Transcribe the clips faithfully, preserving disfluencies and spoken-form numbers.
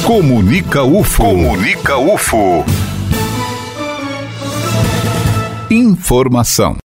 Comunica U F O. Comunica U F O. Informação.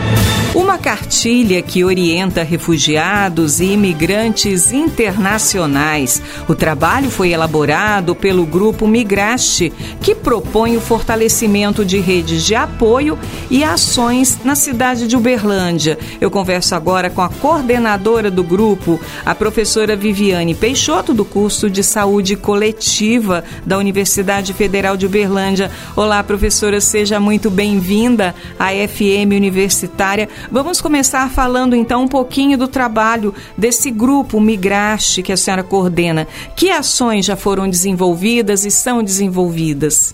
Uma cartilha que orienta refugiados e imigrantes internacionais. O trabalho foi elaborado pelo Grupo Migraste, que propõe o fortalecimento de redes de apoio e ações na cidade de Uberlândia. Eu converso agora com a coordenadora do grupo, a professora Viviane Peixoto, do curso de Saúde Coletiva da Universidade Federal de Uberlândia. Olá, professora, seja muito bem-vinda à F M Universitária. Vamos começar falando então um pouquinho do trabalho desse grupo Migraste que a senhora coordena. Que ações já foram desenvolvidas e são desenvolvidas?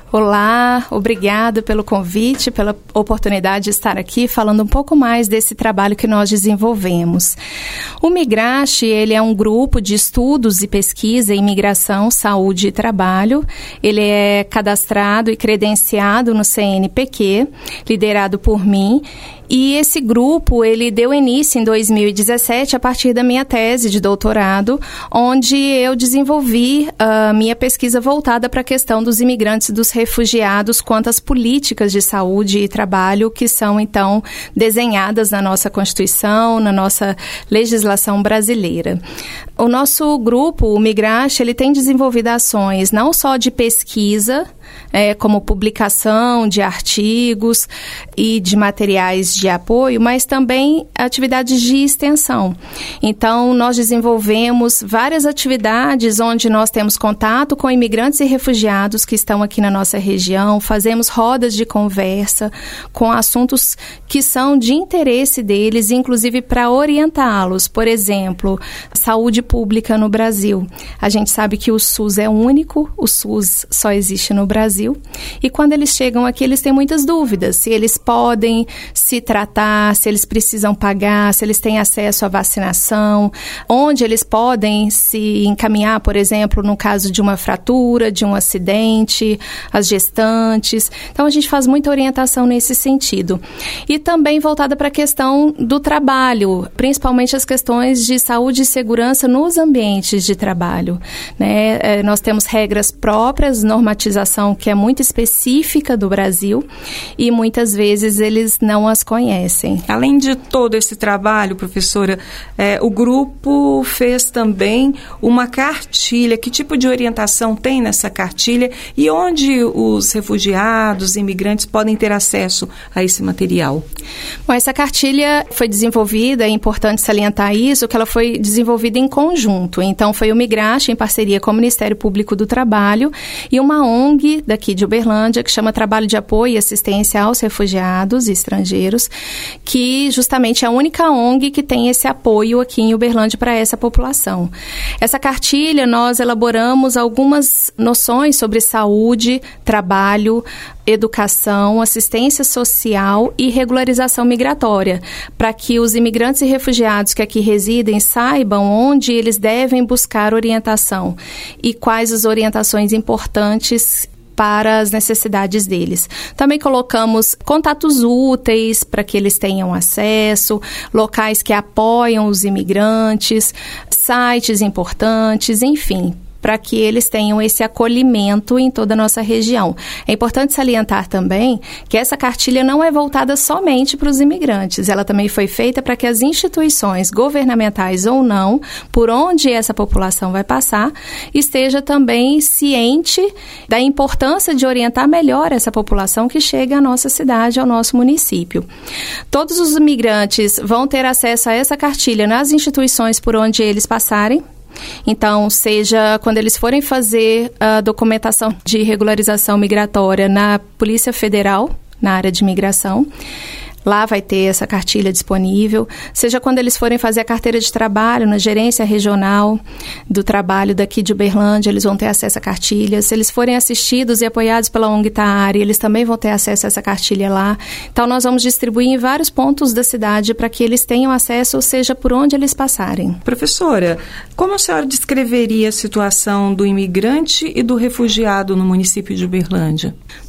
Olá, obrigada pelo convite, pela oportunidade de estar aqui falando um pouco mais desse trabalho que nós desenvolvemos. O Migraste, ele é um grupo de estudos e pesquisa em migração, saúde e trabalho. Ele é cadastrado e credenciado no C N P Q, liderado por mim. E esse grupo, ele deu início em dois mil e dezessete, a partir da minha tese de doutorado, onde eu desenvolvi a minha pesquisa voltada para a questão dos imigrantes e dos refugiados quanto às políticas de saúde e trabalho que são, então, desenhadas na nossa Constituição, na nossa legislação brasileira. O nosso grupo, o Migraste, ele tem desenvolvido ações não só de pesquisa, É, como publicação de artigos e de materiais de apoio, mas também atividades de extensão. Então, nós desenvolvemos várias atividades onde nós temos contato com imigrantes e refugiados que estão aqui na nossa região, fazemos rodas de conversa com assuntos que são de interesse deles, inclusive para orientá-los. Por exemplo, saúde pública no Brasil. A gente sabe que o SUS é único, o SUS só existe no Brasil. Brasil. E quando eles chegam aqui, eles têm muitas dúvidas, se eles podem se tratar, se eles precisam pagar, se eles têm acesso à vacinação, onde eles podem se encaminhar, por exemplo, no caso de uma fratura, de um acidente, as gestantes. Então, a gente faz muita orientação nesse sentido. E também voltada para a questão do trabalho, principalmente as questões de saúde e segurança nos ambientes de trabalho, né? É, nós temos regras próprias, normatização que é muito específica do Brasil e muitas vezes eles não as conhecem. Além de todo esse trabalho, professora, é, o grupo fez também uma cartilha. Que tipo de orientação tem nessa cartilha e onde os refugiados e imigrantes podem ter acesso a esse material? Bom, essa cartilha foi desenvolvida, é importante salientar isso, que ela foi desenvolvida em conjunto. Então, foi o Migraste, em parceria com o Ministério Público do Trabalho, e uma O N G daqui de Uberlândia, que chama Trabalho de Apoio e Assistência aos Refugiados e Estrangeiros, que justamente é a única O N G que tem esse apoio aqui em Uberlândia para essa população. Essa cartilha, nós elaboramos algumas noções sobre saúde, trabalho, educação, assistência social e regularização migratória, para que os imigrantes e refugiados que aqui residem saibam onde eles devem buscar orientação e quais as orientações importantes para as necessidades deles. Também colocamos contatos úteis para que eles tenham acesso, locais que apoiam os imigrantes, sites importantes, enfim, para que eles tenham esse acolhimento em toda a nossa região. É importante salientar também que essa cartilha não é voltada somente para os imigrantes, ela também foi feita para que as instituições governamentais ou não, por onde essa população vai passar, esteja também ciente da importância de orientar melhor essa população que chega à nossa cidade, ao nosso município. Todos os imigrantes vão ter acesso a essa cartilha nas instituições por onde eles passarem. Então, seja quando eles forem fazer a documentação de regularização migratória na Polícia Federal, na área de imigração, lá vai ter essa cartilha disponível, seja quando eles forem fazer a carteira de trabalho na gerência regional do trabalho daqui de Uberlândia, eles vão ter acesso à cartilha. Se eles forem assistidos e apoiados pela O N G Taari, eles também vão ter acesso a essa cartilha lá. Então, nós vamos distribuir em vários pontos da cidade para que eles tenham acesso, seja por onde eles passarem. Professora, como a senhora descreveria a situação do imigrante e do refugiado no município de Uberlândia?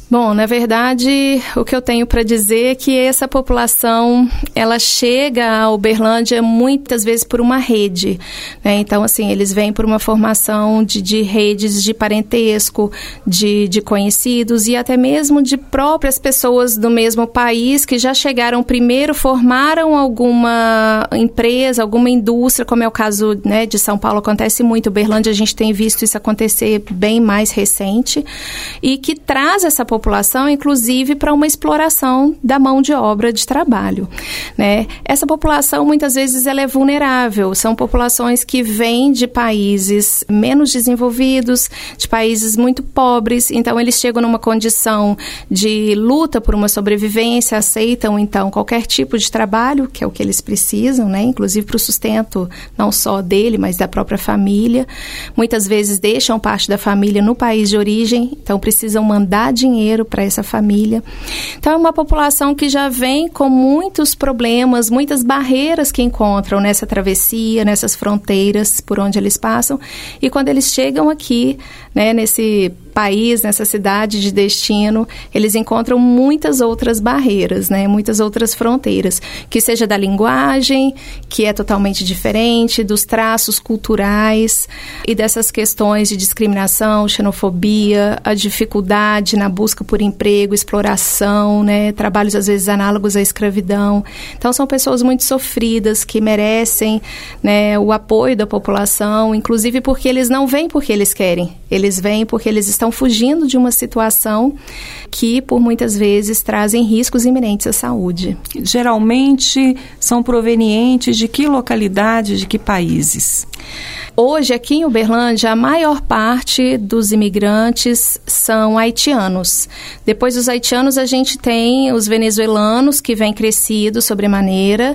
Bom, na verdade, o que eu tenho para dizer é que essa população, ela chega a Uberlândia muitas vezes por uma rede, né? Então, assim, eles vêm por uma formação de, de redes de parentesco, de, de conhecidos e até mesmo de próprias pessoas do mesmo país que já chegaram primeiro, formaram alguma empresa, alguma indústria, como é o caso, né, de São Paulo, acontece muito. Uberlândia, a gente tem visto isso acontecer bem mais recente e que traz essa população população, inclusive, para uma exploração da mão de obra de trabalho, né? Essa população, muitas vezes, ela é vulnerável. São populações que vêm de países menos desenvolvidos, de países muito pobres. Então, eles chegam numa condição de luta por uma sobrevivência, aceitam, então, qualquer tipo de trabalho, que é o que eles precisam, né? Inclusive para o sustento, não só dele, mas da própria família. Muitas vezes, deixam parte da família no país de origem, então, precisam mandar dinheiro para essa família. Então, é uma população que já vem com muitos problemas, muitas barreiras que encontram nessa travessia, nessas fronteiras por onde eles passam. E quando eles chegam aqui, né, nesse país, nessa cidade de destino, eles encontram muitas outras barreiras, né, muitas outras fronteiras, que seja da linguagem, que é totalmente diferente, dos traços culturais e dessas questões de discriminação, xenofobia, a dificuldade na busca por emprego, exploração, né, trabalhos às vezes análogos à escravidão. Então, são pessoas muito sofridas que merecem, né, o apoio da população, inclusive porque eles não vêm porque eles querem, eles vêm porque eles estão fugindo de uma situação que, por muitas vezes, trazem riscos iminentes à saúde. Geralmente, são provenientes de que localidade, de que países? Hoje, aqui em Uberlândia, a maior parte dos imigrantes são haitianos. Depois dos haitianos, a gente tem os venezuelanos, que vêm crescidos sobremaneira,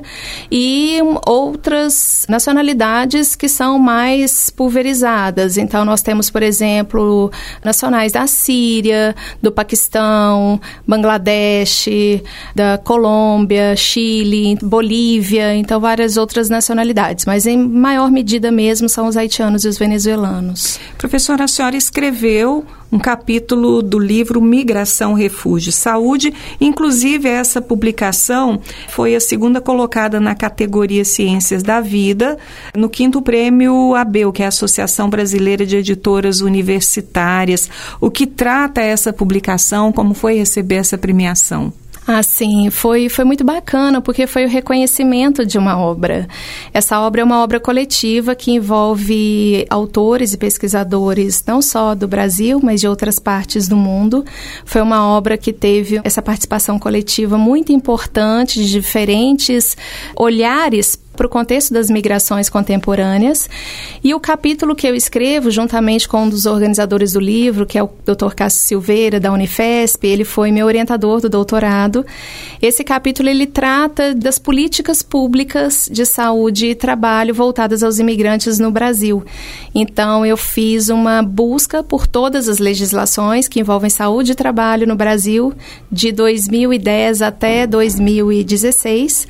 e outras nacionalidades que são mais pulverizadas. Então, nós temos, por exemplo, nacionais da Síria, do Paquistão, Bangladesh, da Colômbia, Chile, Bolívia, então várias outras nacionalidades. Mas, em maior medida mesmo, são os haitianos e os venezuelanos. Professora, a senhora escreveu um capítulo do livro Migração, Refúgio e Saúde. Inclusive, essa publicação foi a segunda colocada na categoria Ciências da Vida, no quinto prêmio ABEU, que é a Associação Brasileira de Editoras Universitárias. O que trata essa publicação? Como foi receber essa premiação? Ah, sim, foi, foi muito bacana, porque foi o reconhecimento de uma obra. Essa obra é uma obra coletiva que envolve autores e pesquisadores, não só do Brasil, mas de outras partes do mundo. Foi uma obra que teve essa participação coletiva muito importante, de diferentes olhares para o contexto das migrações contemporâneas. E o capítulo que eu escrevo, juntamente com um dos organizadores do livro, que é o doutor Cássio Silveira, da Unifesp, ele foi meu orientador do doutorado. Esse capítulo, ele trata das políticas públicas de saúde e trabalho voltadas aos imigrantes no Brasil. Então, eu fiz uma busca por todas as legislações que envolvem saúde e trabalho no Brasil, de dois mil e dez até dois mil e dezesseis,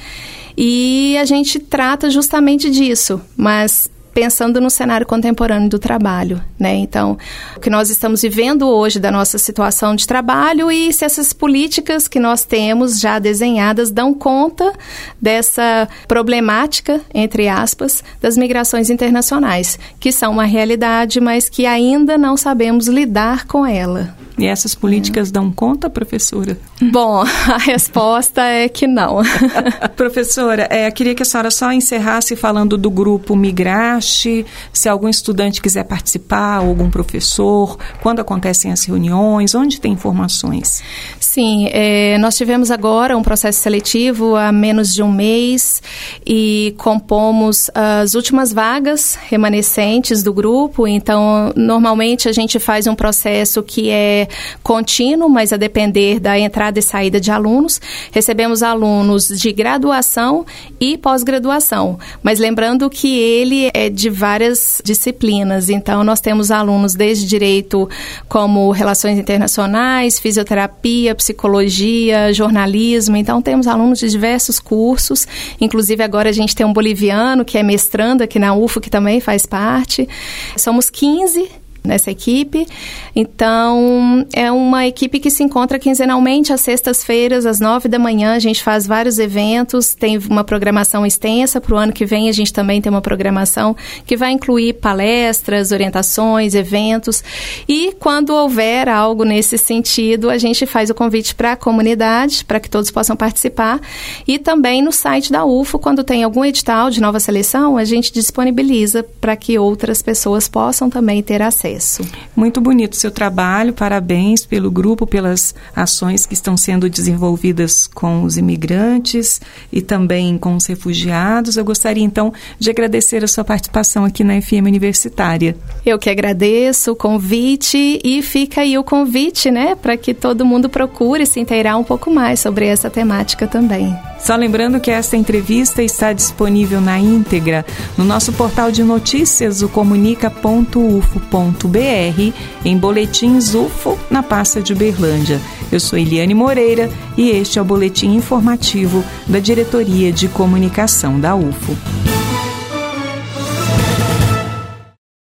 e a gente trata justamente disso, mas pensando no cenário contemporâneo do trabalho, né? Então, o que nós estamos vivendo hoje da nossa situação de trabalho e se essas políticas que nós temos já desenhadas dão conta dessa problemática, entre aspas, das migrações internacionais, que são uma realidade, mas que ainda não sabemos lidar com ela. E essas políticas é. dão conta, professora? Bom, a resposta é que não. Professora, é, queria que a senhora só encerrasse falando do grupo Migraste, se algum estudante quiser participar, ou algum professor, quando acontecem as reuniões, onde tem informações? Sim, é, nós tivemos agora um processo seletivo há menos de um mês e compomos as últimas vagas remanescentes do grupo. Então, normalmente a gente faz um processo que é contínuo, mas a depender da entrada e saída de alunos. Recebemos alunos de graduação e pós-graduação, mas lembrando que ele é de várias disciplinas. Então, nós temos alunos desde direito como relações internacionais, fisioterapia, psicologia, jornalismo. Então, temos alunos de diversos cursos. Inclusive, agora a gente tem um boliviano que é mestrando aqui na U F O, que também faz parte. Somos quinze nessa equipe. Então, é uma equipe que se encontra quinzenalmente às sextas-feiras, às nove da manhã. A gente faz vários eventos, tem uma programação extensa. Para o ano que vem, a gente também tem uma programação que vai incluir palestras, orientações, eventos. E quando houver algo nesse sentido, a gente faz o convite para a comunidade, para que todos possam participar. E também no site da U F O, quando tem algum edital de nova seleção, a gente disponibiliza para que outras pessoas possam também ter acesso. Muito bonito o seu trabalho, parabéns pelo grupo, pelas ações que estão sendo desenvolvidas com os imigrantes e também com os refugiados. Eu gostaria então de agradecer a sua participação aqui na F M Universitária. Eu que agradeço o convite e fica aí o convite, né, para que todo mundo procure se inteirar um pouco mais sobre essa temática também. Só lembrando que esta entrevista está disponível na íntegra no nosso portal de notícias, o comunica ponto u f o ponto b r, em Boletins U F O, na pasta de Uberlândia. Eu sou Eliane Moreira e este é o boletim informativo da Diretoria de Comunicação da U F O.